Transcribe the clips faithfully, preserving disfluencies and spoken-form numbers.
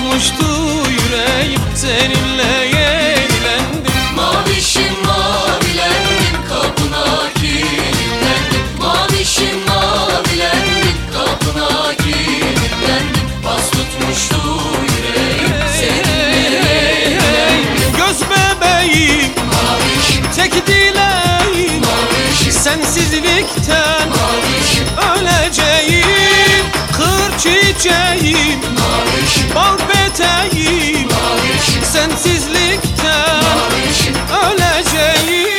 tutmuştu yüreğim, seninle yenilendim. Mavişim mavilendim, kapına kilitlendim. Mavişim mavilendim, kapına kilitlendim. Bas tutmuştu yüreğim, seninle yenilendim. Göz bebeğim, Mavişim, tek dileğim, mavişim, sensizlikten mavişim, öleceğim. Kır çiçeğim, mavişim, bal peteğim, mavişim, sensizlikten mavişim. öleceğim.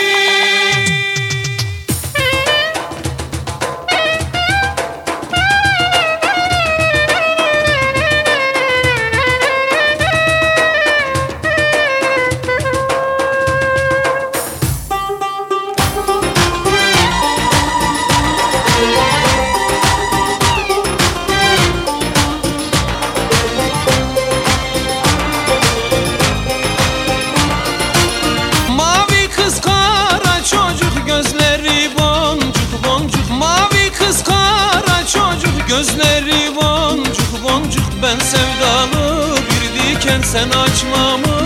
Mavi kız kara çocuk, gözleri boncuk boncuk. Mavi kız kara çocuk, gözleri boncuk boncuk. Ben sevdalı bir diken, sen açmamış